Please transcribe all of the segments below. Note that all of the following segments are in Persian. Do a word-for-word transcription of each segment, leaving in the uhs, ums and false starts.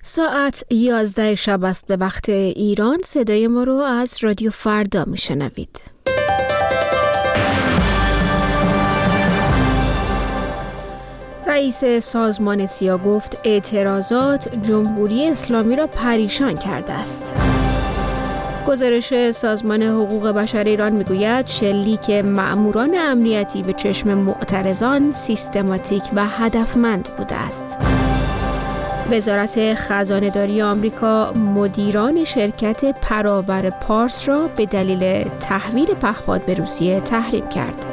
ساعت یازده شب است به وقت ایران. صدای ما رو از رادیو فردا میشنوید. رئیس سازمان سیا گفت اعتراضات جمهوری اسلامی را پریشان کرده است. گزارش سازمان حقوق بشر ایران میگوید شلیک مأموران امنیتی به چشم معترضان سیستماتیک و هدفمند بوده است. وزارت خزانه‌داری آمریکا مدیران شرکت پراور پارس را به دلیل تحویل پهپاد به روسیه تحریم کرد.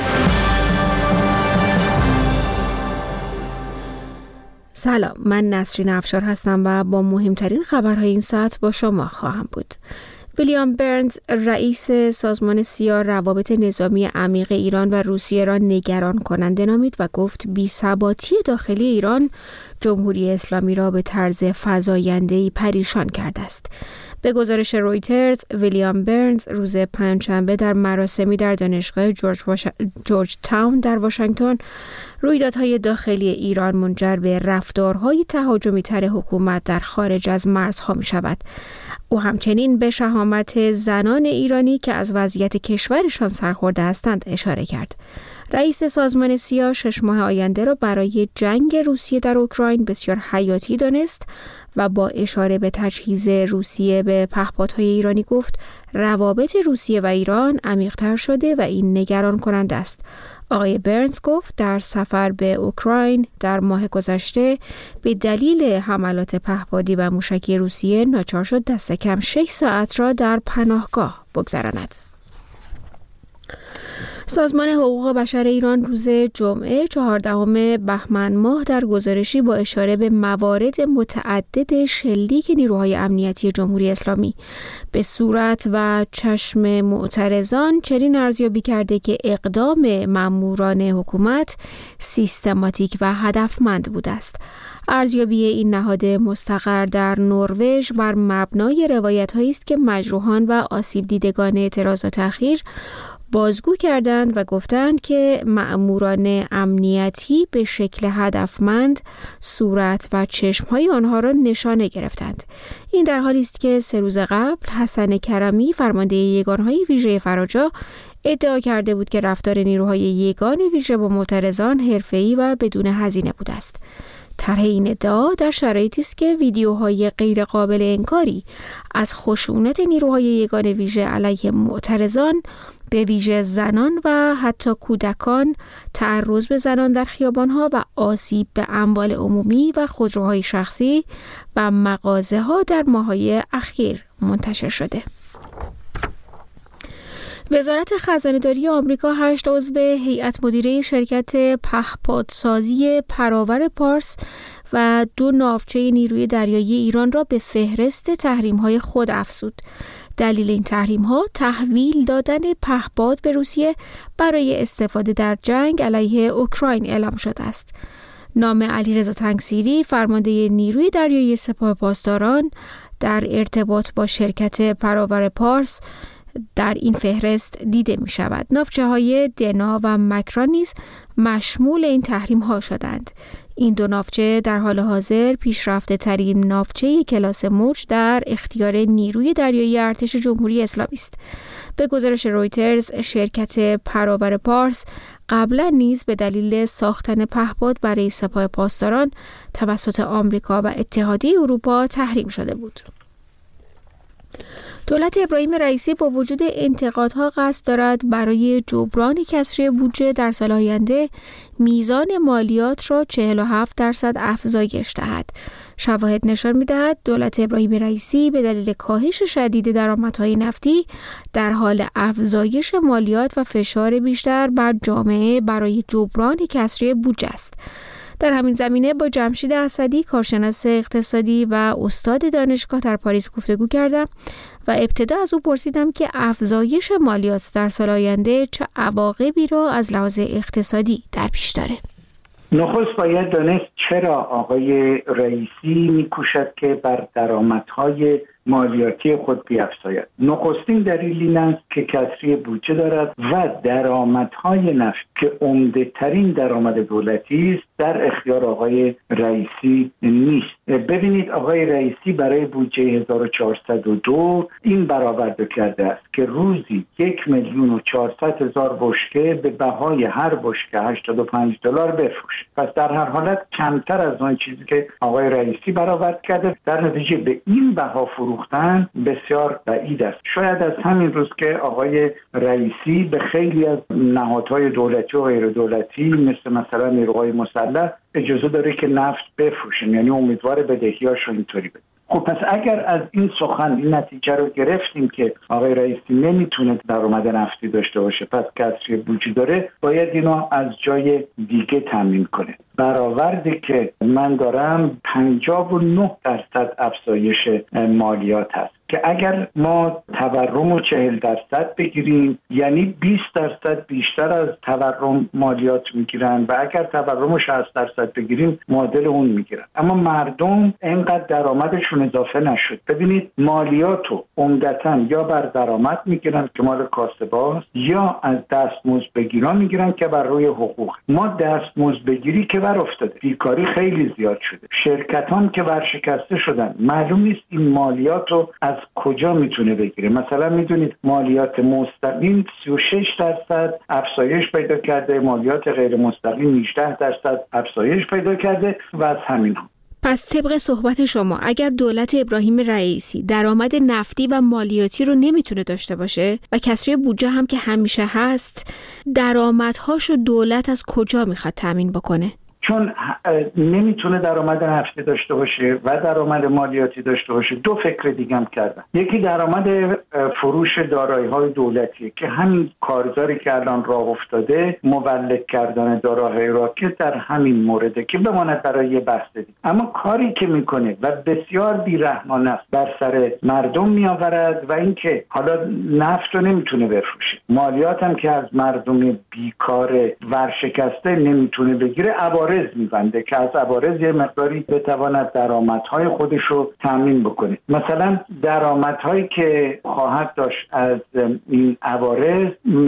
سلام، من نسرین افشار هستم و با مهمترین خبرهای این ساعت با شما خواهم بود. ویلیام برنز رئیس سازمان سیا روابط نظامی عمیق ایران و روسیه را نگران کننده نامید و گفت بی‌ثباتی داخلی ایران جمهوری اسلامی را به طرز فزاینده‌ای پریشان کرده است. به گزارش رویترز، ویلیام برنز روز پنجشنبه در مراسمی در دانشگاه جورج, واش... جورج تاون در واشنگتن رویدادهای داخلی ایران منجر به رفتارهای تهاجمی‌تر حکومت در خارج از مرزها می‌شود. او همچنین به شهامت زنان ایرانی که از وضعیت کشورشان سرخورده هستند اشاره کرد. رئیس سازمان سیا شش ماه آینده را برای جنگ روسیه در اوکراین بسیار حیاتی دانست و با اشاره به تجهیز روسیه به پهپادهای ایرانی گفت روابط روسیه و ایران عمیق‌تر شده و این نگران کننده است. آقای برنز گفت در سفر به اوکراین در ماه گذشته به دلیل حملات پهپادی و موشکی روسیه ناچار شد دست کم شش ساعت را در پناهگاه بگذراند. سازمان حقوق بشر ایران روز جمعه چهاردهم بهمن ماه در گزارشی با اشاره به موارد متعدد شلیک نیروهای امنیتی جمهوری اسلامی به صورت و چشم معترضان چنین ارزیابی کرده که اقدام مأموران حکومت سیستماتیک و هدفمند بوده است. ارزیابی این نهاد مستقر در نروژ بر مبنای روایت‌هایی است که مجروحان و آسیب دیدگان اعتراضات اخیر بازگو کردند و گفتند که مأموران امنیتی به شکل هدفمند صورت و چشمهای آنها را نشانه گرفتند. این در حالی است که سه روز قبل حسن کرمی فرمانده یگانهای ویژه فراجا ادعا کرده بود که رفتار نیروهای یگان ویژه با معترضان حرفه‌ای و بدون هزینه بوده است. طرح این ادعا در شرایطی است که ویدیوهای غیر قابل انکاری از خشونت نیروهای یگان ویژه علیه معترضان به ویژه زنان و حتی کودکان، تعرض به زنان در خیابان‌ها و آسیب به اموال عمومی و خودروهای شخصی و مغازه‌ها در ماه‌های اخیر منتشر شده. وزارت خزانه‌داری آمریکا هشت عضو هیئت مدیره شرکت پهپادسازی پراور پارس و دو ناوچه نیروی دریایی ایران را به فهرست تحریم‌های خود افزود. دلیل این تحریم‌ها تحویل دادن پهپاد به روسیه برای استفاده در جنگ علیه اوکراین اعلام شده است. نام علیرضا تنگسیری فرمانده نیروی دریایی سپاه پاسداران در ارتباط با شرکت پراور پارس در این فهرست دیده می شود. ناوچه های دنا و مکران نیز مشمول این تحریم ها شدند. این دو ناوچه در حال حاضر پیشرفته ترین ناوچه کلاس موج در اختیار نیروی دریایی ارتش جمهوری اسلامی است. به گزارش رویترز شرکت پراور پارس قبلا نیز به دلیل ساختن پهپاد برای سپاه پاسداران توسط آمریکا و اتحادیه اروپا تحریم شده بود. دولت ابراهیم رئیسی با وجود انتقادها قصد دارد برای جبران کسری بودجه در سال آینده میزان مالیات را چهل و هفت درصد افزایش دهد. شواهد نشان می‌دهد دولت ابراهیم رئیسی به دلیل کاهش شدید درآمدهای نفتی در حال افزایش مالیات و فشار بیشتر بر جامعه برای جبران کسری بودجه است. در همین زمینه با جمشید اسدی کارشناس اقتصادی و استاد دانشگاه در پاریس گفتگو کردم و ابتدا از او پرسیدم که افزایش مالیات در سال آینده چه عواقبی را از لحاظ اقتصادی در پیش داره. نخست باید دانست چرا آقای رئیسی می‌کوشد که بر درآمدهای مالیاتی خود بیفزاید. نخستین دلیل این است که کسری بودجه دارد و درآمدهای نفت که عمده ترین درآمد دولتی است در اختیار آقای رئیسی نیست. ببینید آقای رئیسی برای بودجه هزار و چهارصد و دو این برآورده کرده است که روزی یک میلیون و چهارصد هزار بشکه به بهای هر بشکه هشتاد و پنج دلار بفروشه. پس در هر حالت کمتر از اون چیزی که آقای رئیسی برآورد کرده. در نتیجه به این بها فروختن بسیار بعید است. شاید از همین روز که آقای رئیسی به خیلی از نهادهای دولتی و غیر دولتی مثل مثلا نیروهای مسلح اجازه داره که نفت بفروشن، یعنی امیدوار بدهیاش رو اینطوری بده. خب پس اگر از این سخن این نتیجه رو گرفتیم که آقای رئیسی نمیتونه درآمد نفتی داشته باشه، پس کسری بودجه داره، باید اینو از جای دیگه تامین کنه. برآوردی که من دارم پنجاه و نه درصد افزایش مالیات هست که اگر ما تورم رو چهل درصد بگیریم یعنی بیست درصد بیشتر از تورم مالیات میگیرن و اگر تورم رو شصت درصد بگیریم معادل اون میگیرن. اما مردم اینقدر درآمدشون اضافه نشد. ببینید مالیات رو عمدتاً یا بر درآمد میگیرن که مال کاسباست یا از دستمزد بگیران میگیرن که بر روی حقوق. ما دستمزد بگیری که بر افتاده، بیکاری خیلی زیاد شده، شرکتان که ورشکسته شدن، معلوم نیست این مالیات رو از کجا میتونه بگیره. مثلا میدونید مالیات مستقیم سی و شش درصد افزایش پیدا کرده، مالیات غیر مستقیم هجده درصد افزایش پیدا کرده و از همین هم. پس طبق صحبت شما اگر دولت ابراهیم رئیسی درآمد نفتی و مالیاتی رو نمیتونه داشته باشه و کسری بودجه هم که همیشه هست، درآمدهاشو دولت از کجا میخواد تامین بکنه؟ چون نمیتونه درآمد نفتی داشته باشه و درآمد مالیاتی داشته باشه، دو فکر دیگه هم کردن. یکی درآمد فروش دارایی‌های دولتیه که همین کارزاری که الان راه افتاده، مولد کردن دارایی را که در همین مورده که بماند برای یه بحث دیگه. اما کاری که میکنه و بسیار بی‌رحمانه است بر سر مردم میآورد و اینکه حالا نفت رو نمیتونه بفروشه، مالیات هم که از مردم بیکار ورشکسته نمیتونه بگیره، عوارض می‌بنده که از عوارض یه مقداری بتواند درآمدهای خودش رو تامین بکنه. مثلا درآمدهایی که خواهد داشت از این عوارض،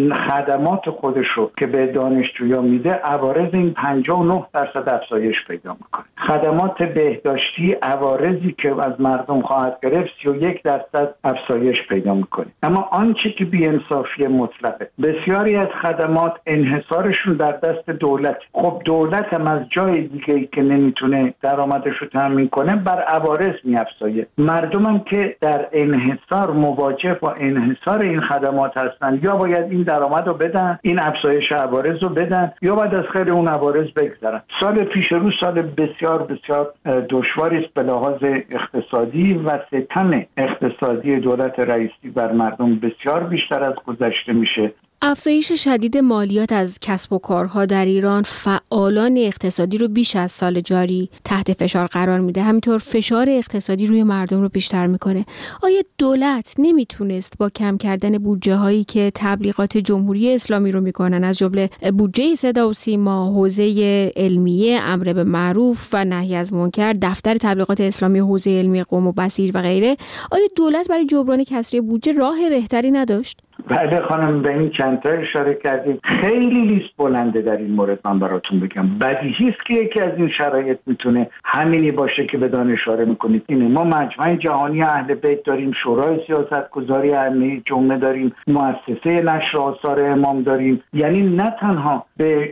خدمات خودش رو که به دانشجویان میده، عوارض این پنجاه و نه درصد افزایش پیدا میکنه. خدمات بهداشتی عوارضی که از مردم خواهد گرفت سی و یک درصد افزایش پیدا میکنه. اما آنچه که بی‌انصافی مطلقه، بسیاری از خدمات انحصارشون در دست دولت. خب دولت هم از جای دیگه‌ای که نمیتونه درآمدش رو تامین کنه بر عوارض میافزایه. مردم هم که در انحصار مواجه با انحصار این خدمات هستن، یا باید این درآمد رو بدن، این افزایش عوارض رو بدن، یا باید از خیر اون عوارض بگذرن. سال پیش رو سال بسیار بسیار دشواری است به لحاظ اقتصادی و ستم اقتصادی دولت رئیسی بر مردم بسیار بیشتر از گذشته میشه. افزایش شدید مالیات از کسب و کارها در ایران فعالان اقتصادی رو بیش از سال جاری تحت فشار قرار میده، همینطور فشار اقتصادی روی مردم رو بیشتر میکنه. آیا دولت نمیتونست با کم کردن بودجه هایی که تبلیغات جمهوری اسلامی رو میکنن، از جمله بودجه صدا و سیما، حوزه علمیه، امر به معروف و نهی از منکر، دفتر تبلیغات اسلامی حوزه علمی قم و بسیج و غیره، آیا دولت برای جبران کسری بودجه راه بهتری نداشت؟ بله خانم، به این چند تا اشاره کردیم. خیلی لیست بلنده در این مورد، من براتون بگم. بدیهی است که یکی از این شرایط میتونه همینی باشه که بدان اشاره میکنید. اینه ما مجمع جهانی اهل بیت داریم، شورای سیاستگذاری ائمه جمعه داریم، مؤسسه نشر آثار امام داریم. یعنی نه تنها به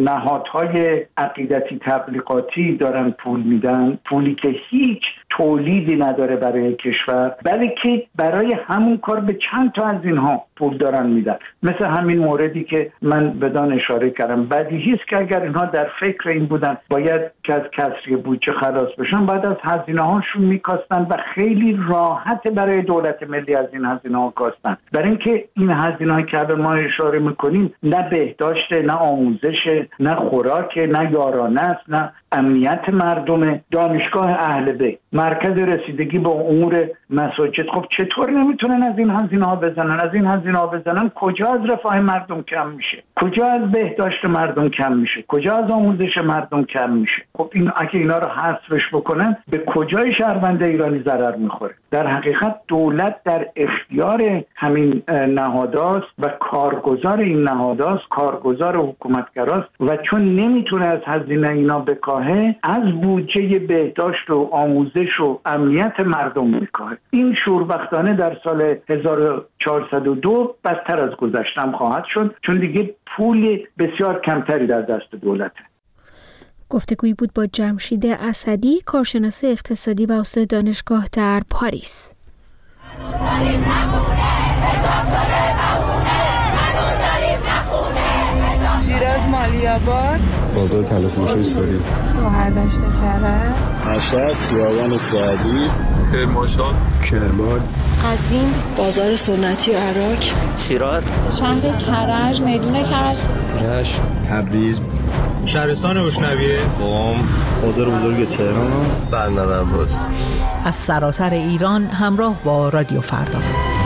نهادهای عقیدتی تبلیغاتی دارن پول میدن، پولی که هیچ تولیدی نداره برای کشور، بلکه برای همون کار به چند تا از اینها پول دارن میدن. مثل همین موردی که من بدان اشاره کردم. بدیهی است که اگر اینها در فکر این بودن باید که از کسری بودجه خلاص بشن، بعد از هزینه هاشون میکاستن و خیلی راحت برای دولت ملی از این هزینه ها کاستن. برای اینکه این هزینه که به ما اشاره میکنیم نه بهداشت، نه آموزش، نه خوراک، نه یارانه است، نه امنیت مردم، دانشگاه اهل بیت، مرکز رسیدگی با امور مساجد. خب چطور نمیتونن از این هزینه ها بزنن؟ از این هزینه ها بزنن کجا از رفاه مردم کم میشه؟ کجا از بهداشت مردم کم میشه؟ کجا از آموزش مردم کم میشه؟ خب این اگه اینا رو حذفش بکنن به کجای شهروند ایرانی ضرر میخوره؟ در حقیقت دولت در اختیار همین نهاداست و کارگزار این نهاداست، کارگزار حکومتگراست و چون نمیتونه از هزینه اینا بکاهه، از بودجه بهداشت و آموزش و امنیت مردم میکاهه. این شوربختانه در سال هزار و چهارصد و دو بدتر از گذشتم خواهد شد، چون دیگه پول بسیار کمتری در دست دولته. گفتگویی بود با جمشید اسدی، کارشناس اقتصادی و استاد دانشگاه در پاریس. شیراز مالی‌آباد، بازار تلفروشی ساری، شهردشت کرج، مشهد، خیابان سعدی، کرمانشاه، کرمان، قزوین، بازار سنتی و عراق، شیراز، شهر کرج، میدون کرج، رشت، تبریز، شهرستان بشنویه، قم، بازار بزرگ تهران، بندر عباس. از سراسر ایران همراه با رادیو فردا.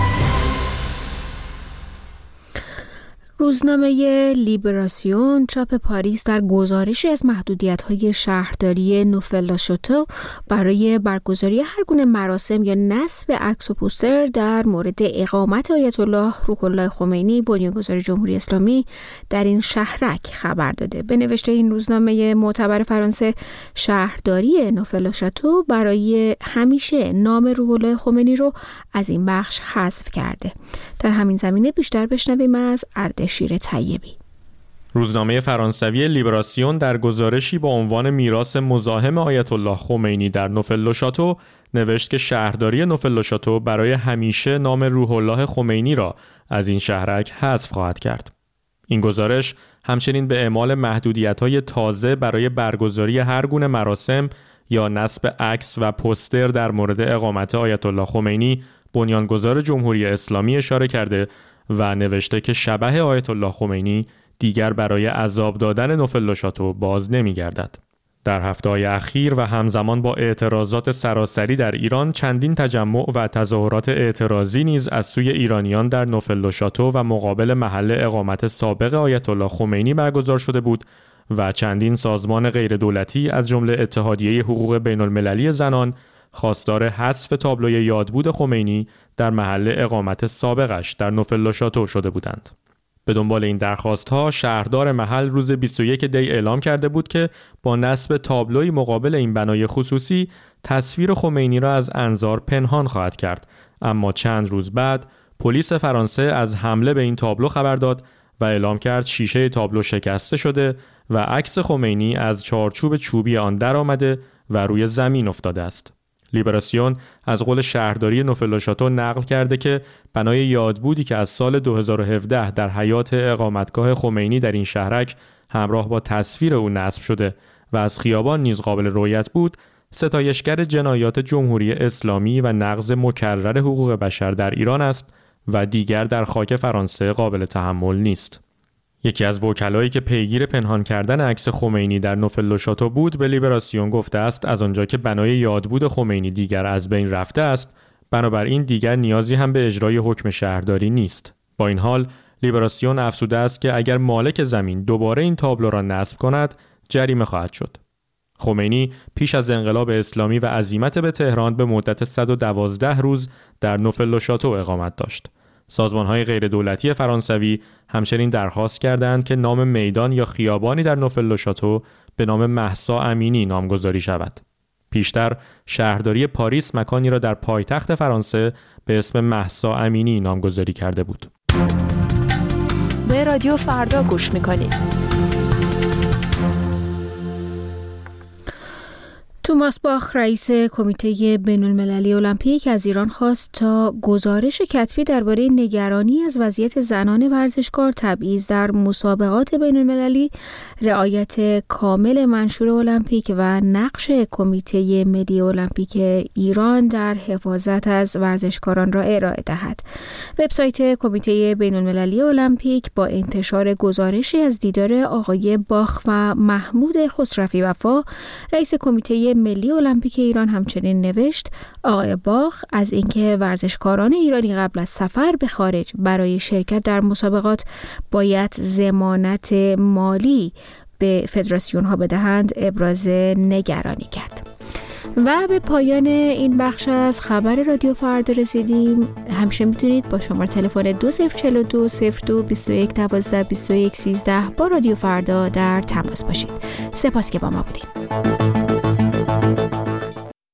روزنامه لیبراسیون چاپ پاریس در گزارشی از محدودیت‌های شهرداری نوفل-لا-شاتو برای برگزاری هر گونه مراسم یا نصب عکس و پوستر در مورد اقامت آیت الله روح الله خمینی بنیانگذار جمهوری اسلامی در این شهرک خبر داده. به نوشته این روزنامه معتبر فرانسه، شهرداری نوفل-لا-شاتو برای همیشه نام روح الله خمینی رو از این بخش حذف کرده. در همین زمینه بیشتر بشنویم از اردشیر طیبی. روزنامه فرانسوی لیبراسیون در گزارشی با عنوان میراث مزاحم آیت الله خمینی در نوفل-لا-شاتو نوشت که شهرداری نوفل-لا-شاتو برای همیشه نام روح الله خمینی را از این شهرک حذف خواهد کرد. این گزارش همچنین به اعمال محدودیت‌های تازه برای برگزاری هر گونه مراسم یا نصب عکس و پوستر در مورد اقامت آیت الله خمینی بنیانگذار جمهوری اسلامی اشاره کرده و نوشته که شبح آیت الله خمینی دیگر برای عذاب دادن نوفل-لا-شاتو باز نمی‌گردد. در هفته‌های اخیر و همزمان با اعتراضات سراسری در ایران، چندین تجمع و تظاهرات اعتراضی نیز از سوی ایرانیان در نوفل-لا-شاتو و مقابل محل اقامت سابق آیت الله خمینی برگزار شده بود و چندین سازمان غیردولتی از جمله اتحادیه حقوق بین‌المللی زنان خواستار حذف تابلوی یادبود خمینی در محل اقامت سابقش در نوفل-لا-شاتو شده بودند. به دنبال این درخواست‌ها، شهردار محل روز بیست و یک دی اعلام کرده بود که با نصب تابلوی مقابل این بنای خصوصی تصویر خمینی را از انظار پنهان خواهد کرد. اما چند روز بعد پلیس فرانسه از حمله به این تابلو خبر داد و اعلام کرد شیشه تابلو شکسته شده و عکس خمینی از چارچوب چوبی آن درآمده و روی زمین افتاده است. لیبراسیون از قول شهرداری نوفل-لا-شاتو نقل کرده که بنای یادبودی که از سال دو هزار و هفده در حیات اقامتگاه خمینی در این شهرک همراه با تصویر او نصب شده و از خیابان نیز قابل رؤیت بود، ستایشگر جنایات جمهوری اسلامی و نقض مکرر حقوق بشر در ایران است و دیگر در خاک فرانسه قابل تحمل نیست. یکی از وکلایی که پیگیر پنهان کردن عکس خمینی در نوفل-لا-شاتو بود به لیبراسیون گفته است از آنجا که بنای یادبود خمینی دیگر از بین رفته است، بنابراین دیگر نیازی هم به اجرای حکم شهرداری نیست. با این حال لیبراسیون افزوده است که اگر مالک زمین دوباره این تابلو را نصب کند، جریمه خواهد شد. خمینی پیش از انقلاب اسلامی و عزیمت به تهران به مدت صد و دوازده روز در نوفل-لا-شاتو اقامت داشت. سازمان‌های غیردولتی فرانسوی همچنین درخواست کردند که نام میدان یا خیابانی در نوفل-لا-شاتو به نام مهسا امینی نامگذاری شود. پیشتر شهرداری پاریس مکانی را در پایتخت فرانسه به اسم مهسا امینی نامگذاری کرده بود. به رادیو فردا گوش می‌کنید. توماس باخ رئیس کمیته بین‌المللی المپیک از ایران خواست تا گزارش کتبی درباره نگرانی از وضعیت زنان ورزشکار، تبعیض در مسابقات بین‌المللی، رعایت کامل منشور المپیک و نقش کمیته ملی المپیک ایران در حفاظت از ورزشکاران را ارائه دهد. وبسایت کمیته بین‌المللی المپیک با انتشار گزارشی از دیدار آقای باخ و محمود خسروی وفا رئیس کمیته ملی المپیک ایران همچنین نوشت: آقای باخ از اینکه ورزشکاران ایرانی قبل از سفر به خارج برای شرکت در مسابقات باید ضمانت مالی به فدراسیون ها بدهند ابراز نگرانی کرد. و به پایان این بخش از خبر رادیو فردا رسیدیم. همیشه میتونید با شماره تلفن دو صفر چهار دو صفر دو بیست و یک دوازده بیست و یک سیزده با رادیو فردا در تماس باشید. سپاس که با ما بودید.